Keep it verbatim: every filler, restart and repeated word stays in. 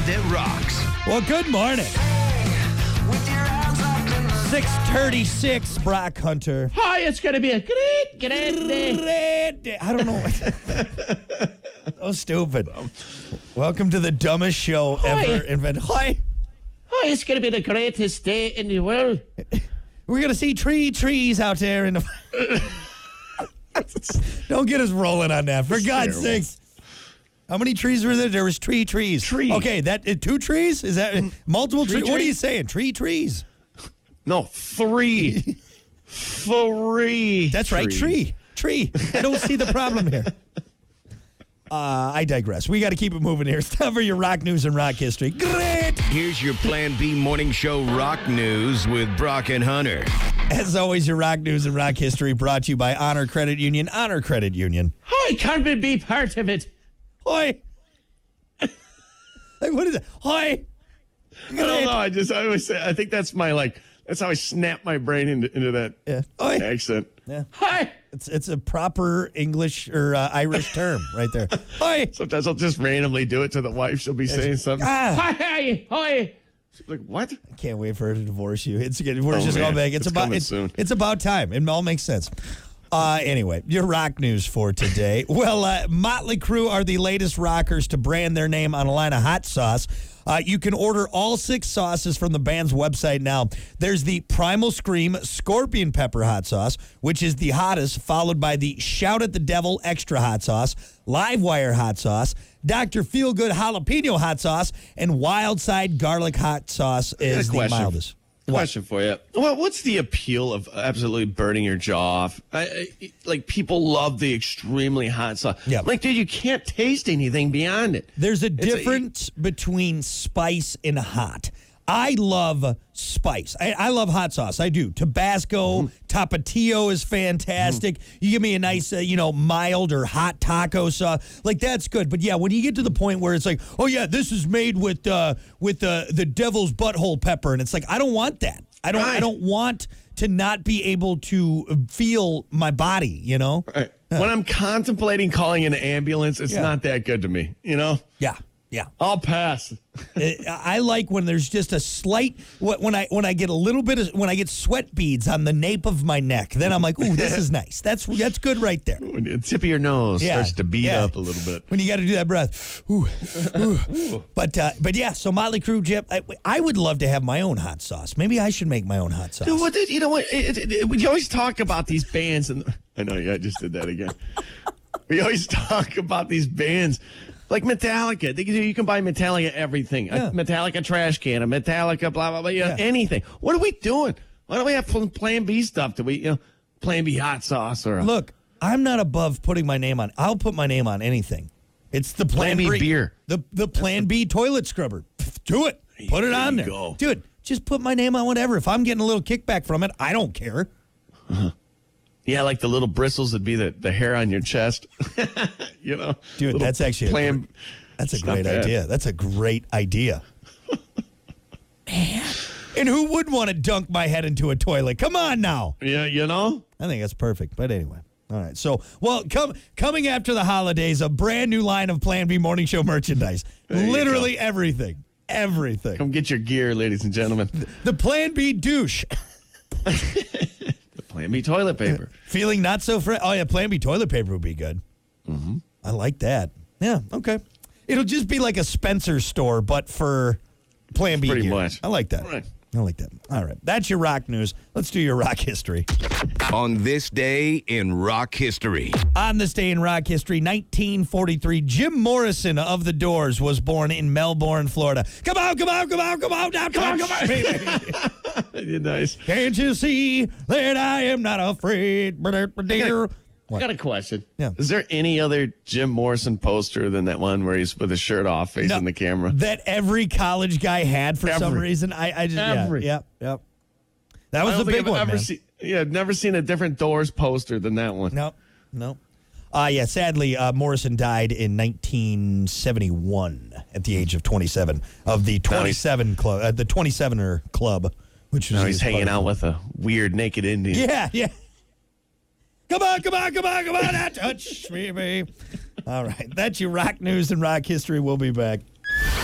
that rocks. Well, good morning. six thirty-six, Brock Hunter. Hi, it's going to be a great, great day. Great day. I don't know. So stupid. Welcome to the dumbest show Hi. ever invented. Hi. Hi, it's going to be the greatest day in the world. We're going to see tree trees out there in the... Don't get us rolling on that, for It's God's terrible. sakes. How many trees were there? There was tree trees. Tree. Okay, that uh, two trees? Is that uh, multiple Tree trees? What are tree? you saying? Tree trees. No, three. Three. That's right, trees. tree. Tree. I don't see the problem here. Uh, I digress. We got to keep it moving here. It's time for your rock news and rock history. Great. Here's your Plan B Morning Show rock news with Brock and Hunter. As always, your rock news and rock history brought to you by Honor Credit Union. Honor Credit Union. Hi, can't we be part of it? Hoi. Like, what is it? Hoi. I don't know. I just, I always say, I think that's my, like, that's how I snap my brain into, into that Yeah. Hoi. accent. Yeah. Hi. It's it's a proper English or uh, Irish term right there. Hoi. Sometimes I'll just randomly do it to the wife. She'll be saying something. Ah. Hi, hi, hi. She's like, what? I can't wait for her to divorce you. It's good. We're Oh, just man. going back. It's, It's about coming it's, soon. it's about time. It all makes sense. Uh, anyway, your rock news for today. Well, uh, Motley Crue are the latest rockers to brand their name on a line of hot sauce. Uh, you can order all six sauces from the band's website now. There's the Primal Scream Scorpion Pepper Hot Sauce, which is the hottest, followed by the Shout at the Devil Extra Hot Sauce, Live Wire Hot Sauce, Doctor Feelgood Jalapeno Hot Sauce, and Wild Side Garlic Hot Sauce is the question. mildest. Question for you. Well, what's the appeal of absolutely burning your jaw off? I, I, like, people love the extremely hot sauce. Yeah. Like, dude, you can't taste anything beyond it. There's a It's a- difference between spice and hot. I love spice. I, I love hot sauce. I do. Tabasco, Mm-hmm. Tapatio is fantastic. You give me a nice, uh, you know, mild or hot taco sauce. Like, that's good. But, yeah, when you get to the point where it's like, oh, yeah, this is made with uh, with uh, the devil's butthole pepper. And it's like, I don't want that. I don't, I Right. don't want to not be able to feel my body, you know? Right. When I'm contemplating calling an ambulance, it's Yeah. not that good to me, you know? Yeah, yeah. I'll pass. I I like when there's just a slight when I when I get a little bit of when I get sweat beads on the nape of my neck. Then I'm like, ooh, this is nice. That's that's good right there. When the tip of your nose Yeah, starts to beat yeah. up a little bit. When you got to do that breath, ooh, ooh. but uh, but yeah. So Motley Crue, Jip, I, I would love to have my own hot sauce. Maybe I should make my own hot sauce. Dude, what did, you know what? It, it, it, we always talk about these bands, and I know yeah, I just did that again. We always talk about these bands. Like Metallica. They can, you can buy Metallica everything. Yeah. A Metallica trash can, a Metallica blah, blah, blah, you know, Yeah. anything. What are we doing? Why don't we have pl- Plan B stuff? Do we, you know, Plan B hot sauce or a Look, I'm not above putting my name on. I'll put my name on anything. It's the Plan, Plan B B beer. The the Plan B toilet scrubber. Pff, Do it. Put it There on you there. go. Dude, just put my name on whatever. If I'm getting a little kickback from it, I don't care. Yeah, like the little bristles would be the, the hair on your chest. You know? Dude, Little that's actually a Plan great- That's a It's not great bad. idea. That's a great idea. And who would want to dunk my head into a toilet? Come on now. Yeah, you know? I think that's perfect. But anyway. All right. So, well, come, coming after the holidays, a brand new line of Plan B Morning Show merchandise. There you Literally everything. Everything. Come get your gear, ladies and gentlemen. The Plan B douche. The Plan B toilet paper. Feeling not so fresh. Oh, yeah. Plan B toilet paper would be good. Mm-hmm. I like that. Yeah. Okay. It'll just be like a Spencer store, but for Plan B Pretty gear. much. I like that. Right. I like that. All right. That's your rock news. Let's do your rock history. On this day in rock history. On this day in rock history, nineteen forty-three, Jim Morrison of The Doors was born in Melbourne, Florida. Come on, come on, come on, come on, now, come on, come on. You're nice. Can't you see that I am not afraid? I got a question. Yeah. Is there any other Jim Morrison poster than that one where he's with his shirt off facing No, the camera? That every college guy had for some Every. reason. I, I just, Every. yeah, yeah, yeah. That was I the don't think big I've one, ever man. seen, yeah, I've never seen a different Doors poster than that one. No, no. Uh, yeah, sadly, uh, Morrison died in nineteen seventy-one at the age of twenty-seven of the twenty-seven club, uh, the twenty-sevener club, which was Now his he's hanging club. out with a weird naked Indian. Yeah, yeah. Come on, come on, come on, come on, now touch me, babe. All right, that's your rock news and rock history. We'll be back.